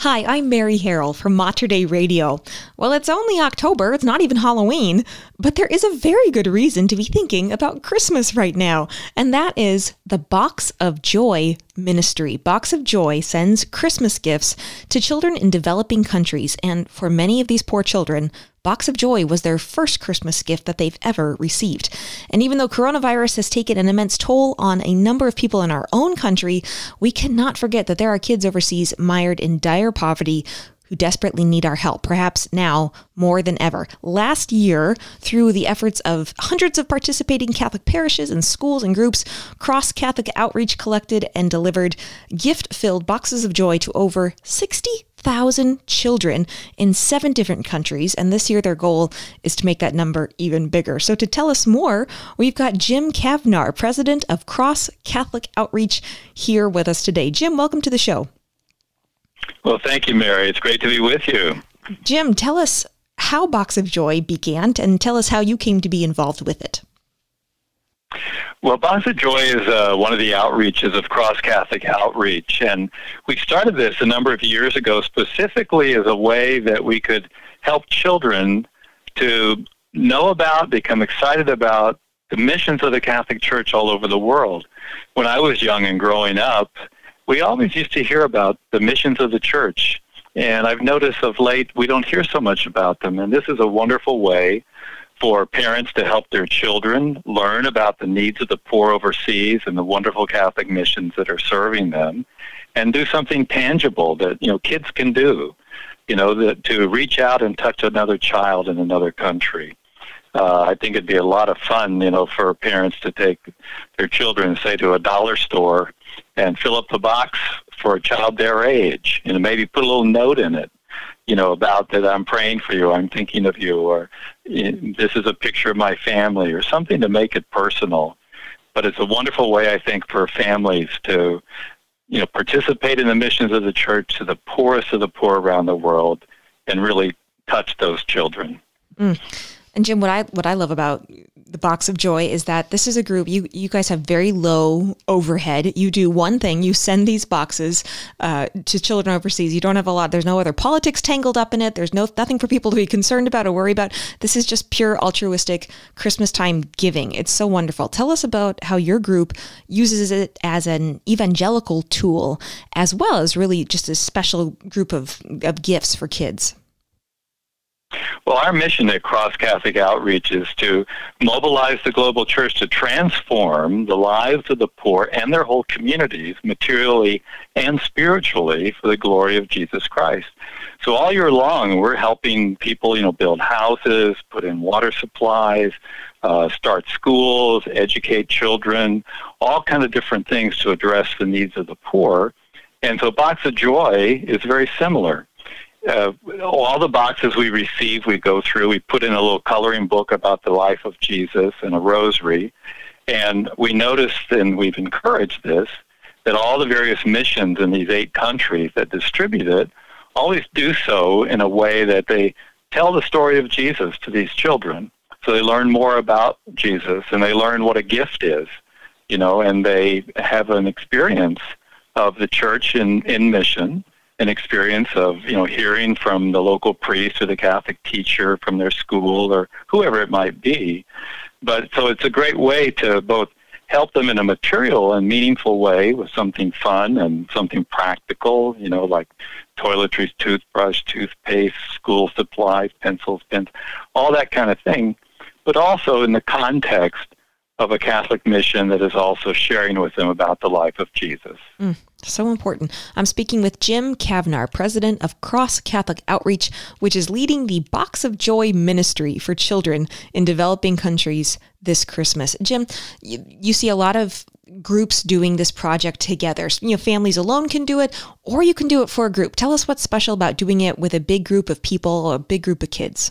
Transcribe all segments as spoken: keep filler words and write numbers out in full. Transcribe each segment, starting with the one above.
Hi, I'm Mary Harrell from Mater Dei Radio. Well, it's only October, it's not even Halloween, but there is a very good reason to be thinking about Christmas right now, and that is the Box of Joy Ministry. Box of Joy sends Christmas gifts to children in developing countries, and for many of these poor children, Box of Joy was their first Christmas gift that they've ever received. And even though coronavirus has taken an immense toll on a number of people in our own country, we cannot forget that there are kids overseas mired in dire poverty who desperately need our help, perhaps now more than ever. Last year, through the efforts of hundreds of participating Catholic parishes and schools and groups, Cross Catholic Outreach collected and delivered gift-filled boxes of joy to over sixty thousand children in seven different countries, and this year their goal is to make that number even bigger. So to tell us more, we've got Jim Kavnar, president of Cross Catholic Outreach, here with us today. Jim, welcome to the show. Well, thank you, Mary. It's great to be with you. Jim, tell us how Box of Joy began, and tell us how you came to be involved with it. Well, Box of Joy is uh, one of the outreaches of Cross Catholic Outreach, and we started this a number of years ago specifically as a way that we could help children to know about, become excited about the missions of the Catholic Church all over the world. When I was young and growing up, we always used to hear about the missions of the Church, and I've noticed of late we don't hear so much about them, and this is a wonderful way for parents to help their children learn about the needs of the poor overseas and the wonderful Catholic missions that are serving them, and do something tangible that, you know, kids can do, you know, that to reach out and touch another child in another country. Uh, I think it'd be a lot of fun, you know, for parents to take their children, say, to a dollar store and fill up the box for a child their age, and maybe put a little note in it, you know, about that I'm praying for you, I'm thinking of you, or this is a picture of my family, or something to make it personal. But it's a wonderful way, I think, for families to, you know, participate in the missions of the Church to the poorest of the poor around the world and really touch those children. Mm. And Jim, what I what I love about the Box of Joy is that this is a group, you you guys have very low overhead. You do one thing, you send these boxes uh, to children overseas. You don't have a lot, there's no other politics tangled up in it. There's no nothing for people to be concerned about or worry about. This is just pure altruistic Christmas time giving. It's so wonderful. Tell us about how your group uses it as an evangelical tool, as well as really just a special group of, of gifts for kids. Well, our mission at Cross Catholic Outreach is to mobilize the global church to transform the lives of the poor and their whole communities, materially and spiritually, for the glory of Jesus Christ. So all year long, we're helping people, you know, build houses, put in water supplies, uh, start schools, educate children, all kinds of different things to address the needs of the poor. And so Box of Joy is very similar. Uh, all the boxes we receive, we go through, we put in a little coloring book about the life of Jesus and a rosary. And we noticed, and we've encouraged this, that all the various missions in these eight countries that distribute it always do so in a way that they tell the story of Jesus to these children. So they learn more about Jesus, and they learn what a gift is, you know, and they have an experience of the church in, in mission, an experience of, you know, hearing from the local priest or the Catholic teacher from their school or whoever it might be. But so it's a great way to both help them in a material and meaningful way with something fun and something practical, you know, like toiletries, toothbrush, toothpaste, school supplies, pencils, pens, all that kind of thing, but also in the context of a Catholic mission that is also sharing with them about the life of Jesus. Mm, so important. I'm speaking with Jim Kavnar, president of Cross Catholic Outreach, which is leading the Box of Joy ministry for children in developing countries this Christmas. Jim, you, you see a lot of groups doing this project together. You know, families alone can do it, or you can do it for a group. Tell us what's special about doing it with a big group of people or a big group of kids.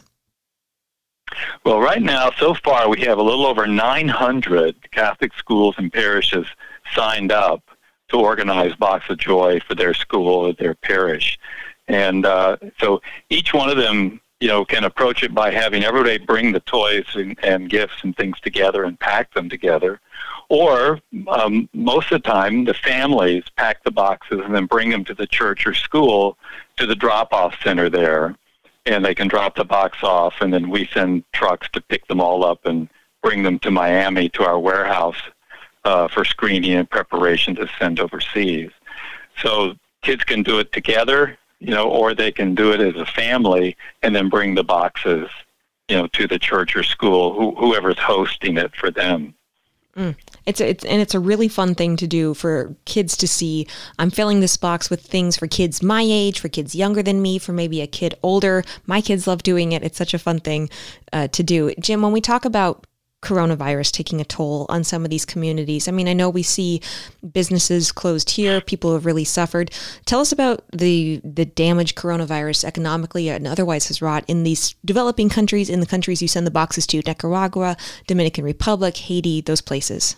Well, right now, so far, we have a little over nine hundred Catholic schools and parishes signed up to organize Box of Joy for their school or their parish. And uh, so each one of them you know, can approach it by having everybody bring the toys and, and gifts and things together and pack them together. Or um, most of the time, the families pack the boxes and then bring them to the church or school to the drop-off center there. And they can drop the box off, and then we send trucks to pick them all up and bring them to Miami to our warehouse uh, for screening and preparation to send overseas. So kids can do it together, you know, or they can do it as a family and then bring the boxes, you know, to the church or school, who, whoever's hosting it for them. Mm. It's a, it's and it's a really fun thing to do for kids to see. I'm filling this box with things for kids my age, for kids younger than me, for maybe a kid older. My kids love doing it. It's such a fun thing uh, to do. Jim, when we talk about coronavirus taking a toll on some of these communities, I mean, I know we see businesses closed here, people have really suffered. Tell us about the the damage coronavirus economically and otherwise has wrought in these developing countries, in the countries you send the boxes to, Nicaragua, Dominican Republic, Haiti, those places.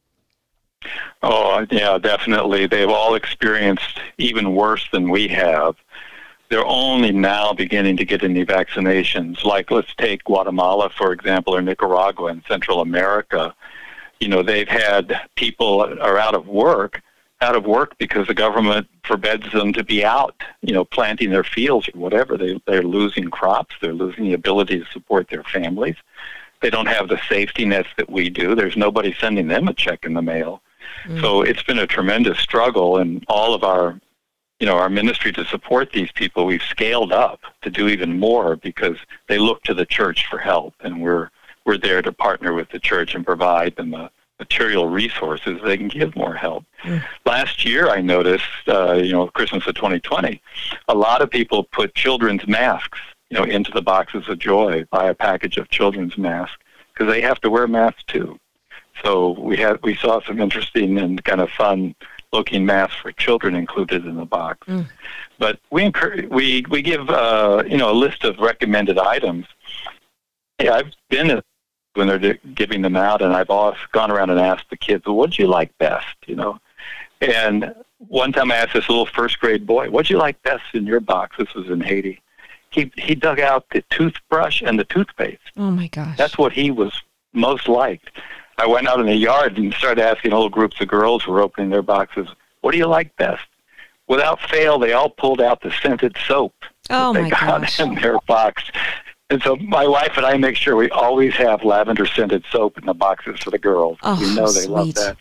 Oh, yeah, definitely. They've all experienced even worse than we have. They're only now beginning to get any vaccinations. Like, let's take Guatemala, for example, or Nicaragua in Central America. You know, they've had people are out of work, out of work because the government forbids them to be out, you know, planting their fields or whatever. They, they're losing crops. They're losing the ability to support their families. They don't have the safety nets that we do. There's nobody sending them a check in the mail. Mm. So it's been a tremendous struggle, and all of our you know, our ministry to support these people, we've scaled up to do even more because they look to the church for help, and we're we're there to partner with the church and provide them the material resources they can give more help. Mm. Last year, I noticed, uh, you know, Christmas of twenty twenty, a lot of people put children's masks, you know, into the boxes of joy, buy a package of children's masks, because they have to wear masks too. So we had we saw some interesting and kind of fun looking masks for children included in the box. Mm. But we encourage, we we give uh, you know a list of recommended items. Yeah, I've been when they're giving them out, and I've also gone around and asked the kids, well, what'd you like best, you know? And one time I asked this little first grade boy, what'd you like best in your box? This was in Haiti. He he dug out the toothbrush and the toothpaste. Oh my gosh. That's what he was most liked. I went out in the yard and started asking whole groups of girls who were opening their boxes, what do you like best? Without fail, they all pulled out the scented soap oh that they my got gosh. in their box. And so my wife and I make sure we always have lavender scented soap in the boxes for the girls. Oh, we know they sweet. love that.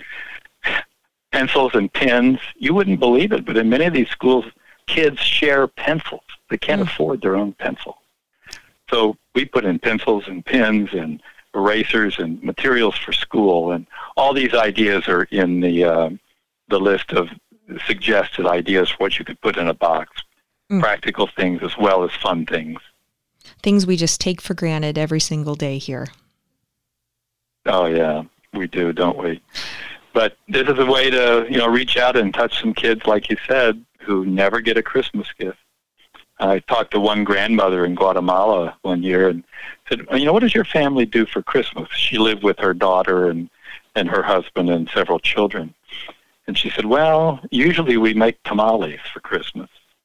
Pencils and pens. You wouldn't believe it, but in many of these schools, kids share pencils. They can't mm. afford their own pencil. So we put in pencils and pens and erasers and materials for school, and all these ideas are in the uh, the list of suggested ideas for what you could put in a box. Mm. Practical things as well as fun things. Things we just take for granted every single day here. Oh yeah, we do, don't we? But this is a way to, you know, reach out and touch some kids, like you said, who never get a Christmas gift. I talked to one grandmother in Guatemala one year and said, you know, what does your family do for Christmas? She lived with her daughter and, and her husband and several children. And she said, well, usually we make tamales for Christmas.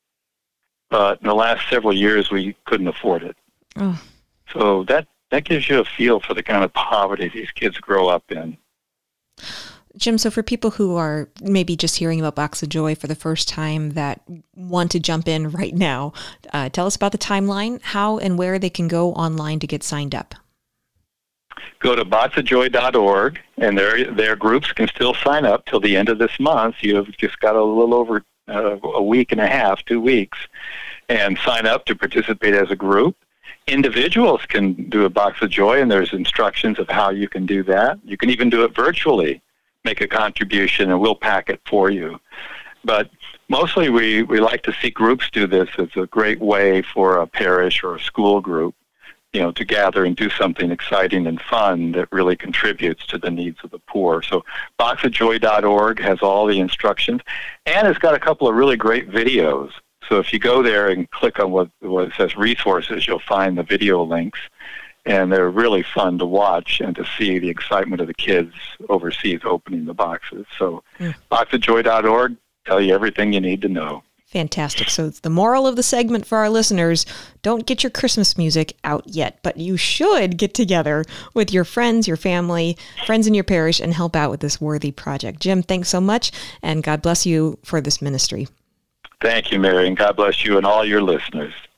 But in the last several years, we couldn't afford it. Oh. So that, that gives you a feel for the kind of poverty these kids grow up in. Jim, so for people who are maybe just hearing about Box of Joy for the first time that want to jump in right now, uh, tell us about the timeline, how and where they can go online to get signed up. Go to box of joy dot org, and their their groups can still sign up till the end of this month. You've just got a little over uh, a week and a half, two weeks, and sign up to participate as a group. Individuals can do a Box of Joy, and there's instructions of how you can do that. You can even do it virtually. Make a contribution, and we'll pack it for you. But mostly we, we like to see groups do this as a great way for a parish or a school group, you know, to gather and do something exciting and fun that really contributes to the needs of the poor. So box of joy dot org has all the instructions, and it's got a couple of really great videos. So if you go there and click on what, what it says resources, you'll find the video links. And they're really fun to watch and to see the excitement of the kids overseas opening the boxes. So mm. box of joy dot org tell you everything you need to know. Fantastic. So the moral of the segment for our listeners, don't get your Christmas music out yet, but you should get together with your friends, your family, friends in your parish, and help out with this worthy project. Jim, thanks so much, and God bless you for this ministry. Thank you, Mary, and God bless you and all your listeners.